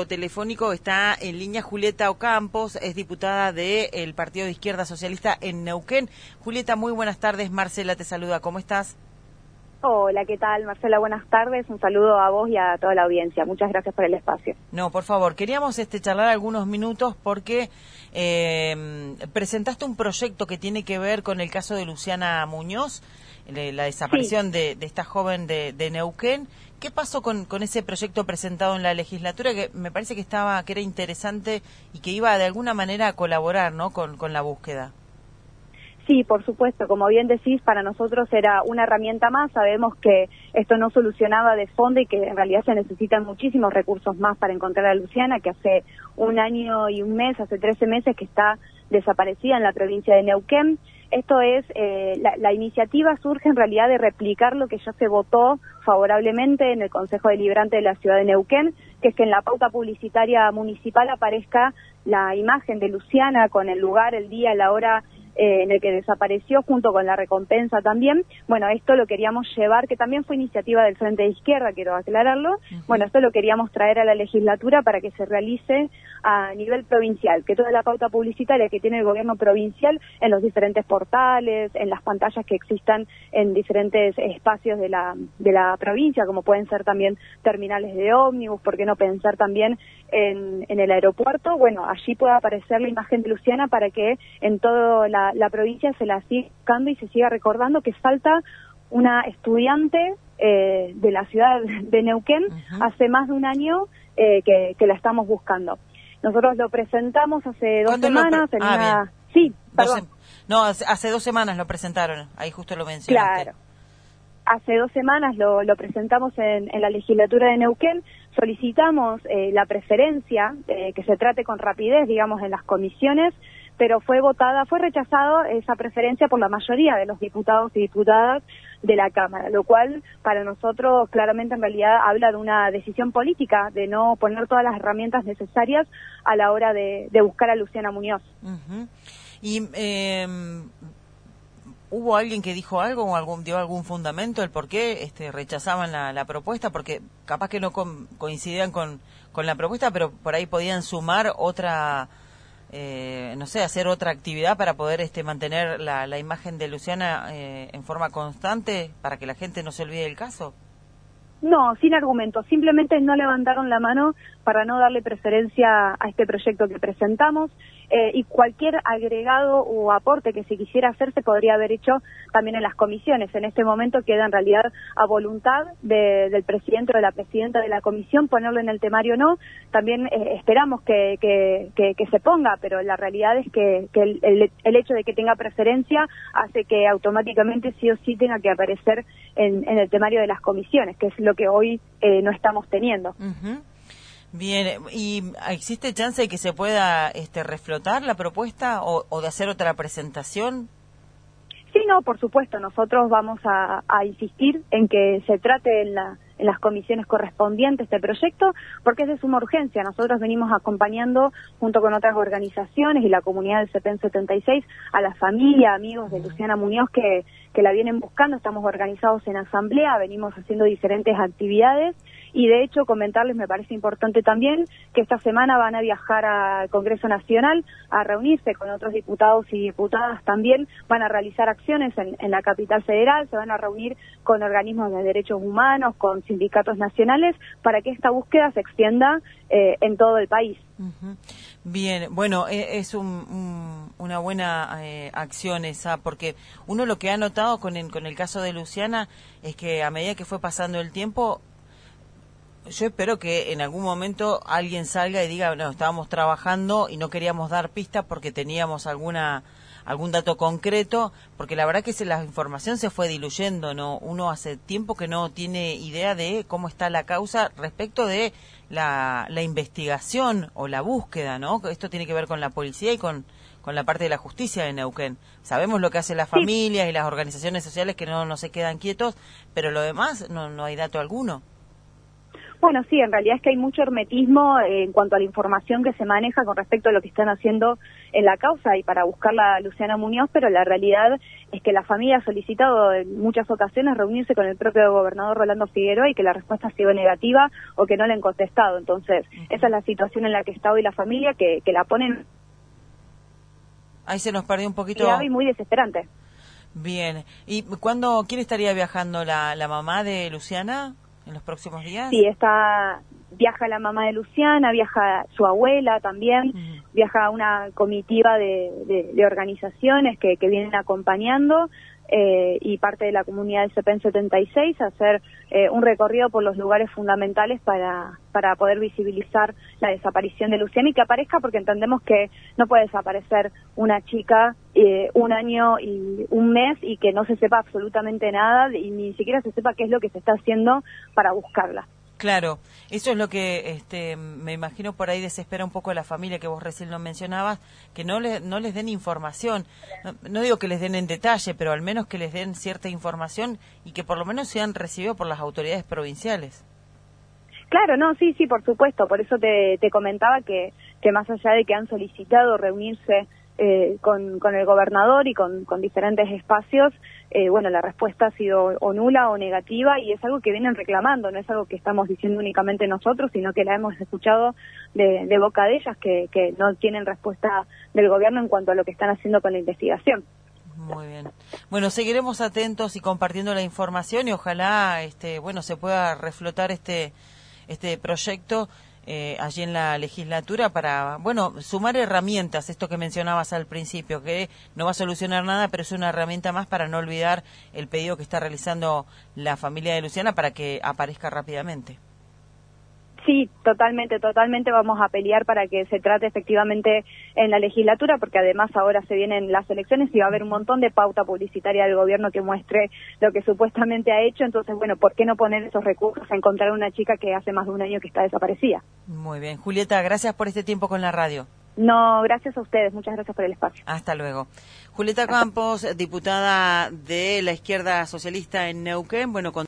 telefónico está en línea Julieta Ocampos, es diputada del Partido de Izquierda Socialista en Neuquén. Julieta, muy buenas tardes. Marcela te saluda. ¿Cómo estás? Hola, ¿qué tal, Marcela? Buenas tardes. Un saludo a vos y a toda la audiencia. Muchas gracias por el espacio. No, por favor, queríamos charlar algunos minutos porque presentaste un proyecto que tiene que ver con el caso de Luciana Muñoz, la desaparición de esta joven de Neuquén. ¿Qué pasó con ese proyecto presentado en la legislatura que me parece que era interesante y que iba de alguna manera a colaborar, ¿no?, con la búsqueda? Sí, por supuesto, como bien decís, para nosotros era una herramienta más. Sabemos que esto no solucionaba de fondo y que en realidad se necesitan muchísimos recursos más para encontrar a Luciana, que hace 1 año y 1 mes, hace 13 meses que está desaparecida en la provincia de Neuquén. Esto es, la iniciativa surge en realidad de replicar lo que ya se votó favorablemente en el Consejo Deliberante de la ciudad de Neuquén, que es que en la pauta publicitaria municipal aparezca la imagen de Luciana con el lugar, el día, la hora en el que desapareció, junto con la recompensa también. Bueno, esto lo queríamos llevar, que también fue iniciativa del Frente de Izquierda, quiero aclararlo. Bueno, esto lo queríamos traer a la legislatura para que se realice a nivel provincial, que toda la pauta publicitaria que tiene el gobierno provincial en los diferentes portales, en las pantallas que existan en diferentes espacios de la provincia, como pueden ser también terminales de ómnibus, ¿por qué no pensar también en el aeropuerto? Bueno, allí pueda aparecer la imagen de Luciana para que en toda la provincia se la siga buscando y se siga recordando que falta una estudiante de la ciudad de Neuquén hace más de 1 año que la estamos buscando. Nosotros lo presentamos hace 2 semanas en una... Sí, perdón. No, hace 2 semanas lo presentaron, ahí justo lo mencionaste. Claro. Hace 2 semanas lo presentamos en la legislatura de Neuquén. Solicitamos la preferencia, que se trate con rapidez, digamos, en las comisiones, pero fue rechazado esa preferencia por la mayoría de los diputados y diputadas de la Cámara, lo cual para nosotros claramente en realidad habla de una decisión política, de no poner todas las herramientas necesarias a la hora de buscar a Luciana Muñoz. Y ¿hubo alguien que dijo algo o dio algún fundamento el por qué rechazaban la propuesta? Porque capaz que no coincidían con la propuesta, pero por ahí podían sumar otra, no sé, hacer otra actividad para poder mantener la imagen de Luciana en forma constante para que la gente no se olvide del caso. No, sin argumentos, simplemente no levantaron la mano para no darle preferencia a este proyecto que presentamos, y cualquier agregado o aporte que se quisiera hacer se podría haber hecho también en las comisiones. En este momento queda en realidad a voluntad del presidente o de la presidenta de la comisión ponerlo en el temario o no. También esperamos que se ponga, pero la realidad es que el hecho de que tenga preferencia hace que automáticamente sí o sí tenga que aparecer en el temario de las comisiones, que es lo que hoy no estamos teniendo. Bien, ¿y existe chance de que se pueda reflotar la propuesta o de hacer otra presentación? Sí, no, por supuesto, nosotros vamos a insistir en que se trate en las comisiones correspondientes este proyecto, porque es de suma urgencia. Nosotros venimos acompañando, junto con otras organizaciones y la comunidad del CEPEN 76, a la familia, amigos de Luciana Muñoz que la vienen buscando. Estamos organizados en asamblea, venimos haciendo diferentes actividades, y de hecho comentarles, me parece importante también, que esta semana van a viajar al Congreso Nacional a reunirse con otros diputados y diputadas también, van a realizar acciones en la capital federal, se van a reunir con organismos de derechos humanos, con sindicatos nacionales, para que esta búsqueda se extienda en todo el país. Bien, bueno, es una buena acción esa, porque uno lo que ha notado con el caso de Luciana es que a medida que fue pasando el tiempo, yo espero que en algún momento alguien salga y diga, no, estábamos trabajando y no queríamos dar pistas porque teníamos algún dato concreto, porque la verdad que la información se fue diluyendo, ¿no? Uno hace tiempo que no tiene idea de cómo está la causa respecto de la investigación o la búsqueda, ¿no? Esto tiene que ver con la policía y con la parte de la justicia de Neuquén. Sabemos lo que hacen las familias y las organizaciones sociales que no se quedan quietos, pero lo demás no hay dato alguno. Bueno, sí, en realidad es que hay mucho hermetismo en cuanto a la información que se maneja con respecto a lo que están haciendo en la causa y para buscarla a Luciana Muñoz, pero la realidad es que la familia ha solicitado en muchas ocasiones reunirse con el propio gobernador Rolando Figueroa y que la respuesta ha sido negativa o que no le han contestado. Entonces, esa es la situación en la que está hoy la familia, que la ponen... Ahí se nos perdió un poquito. Y muy desesperante. Bien. ¿Y quién estaría viajando? ¿La mamá de Luciana en los próximos días? Sí, viaja la mamá de Luciana, viaja su abuela también, viaja una comitiva de organizaciones que vienen acompañando y parte de la comunidad del CEPEN 76 a hacer un recorrido por los lugares fundamentales para poder visibilizar la desaparición de Luciana y que aparezca, porque entendemos que no puede desaparecer una chica un año y un mes y que no se sepa absolutamente nada y ni siquiera se sepa qué es lo que se está haciendo para buscarla. Claro, eso es lo que me imagino por ahí desespera un poco a la familia, que vos recién lo mencionabas, que no les den información. No digo que les den en detalle, pero al menos que les den cierta información y que por lo menos sean recibidos por las autoridades provinciales. Claro, no, sí, por supuesto. Por eso te comentaba que más allá de que han solicitado reunirse con el gobernador y con diferentes espacios, bueno, la respuesta ha sido o nula o negativa y es algo que vienen reclamando, no es algo que estamos diciendo únicamente nosotros, sino que la hemos escuchado de boca de ellas, que no tienen respuesta del gobierno en cuanto a lo que están haciendo con la investigación. Muy bien. Bueno, seguiremos atentos y compartiendo la información y ojalá, bueno, se pueda reflotar este proyecto allí en la legislatura para, bueno, sumar herramientas, esto que mencionabas al principio, que no va a solucionar nada, pero es una herramienta más para no olvidar el pedido que está realizando la familia de Luciana para que aparezca rápidamente. Sí, totalmente vamos a pelear para que se trate efectivamente en la legislatura, porque además ahora se vienen las elecciones y va a haber un montón de pauta publicitaria del gobierno que muestre lo que supuestamente ha hecho. Entonces, bueno, ¿por qué no poner esos recursos a encontrar una chica que hace más de un año que está desaparecida? Muy bien. Julieta, gracias por este tiempo con la radio. No, gracias a ustedes, muchas gracias por el espacio. Hasta luego. Julieta Campos, diputada de la izquierda socialista en Neuquén, bueno, con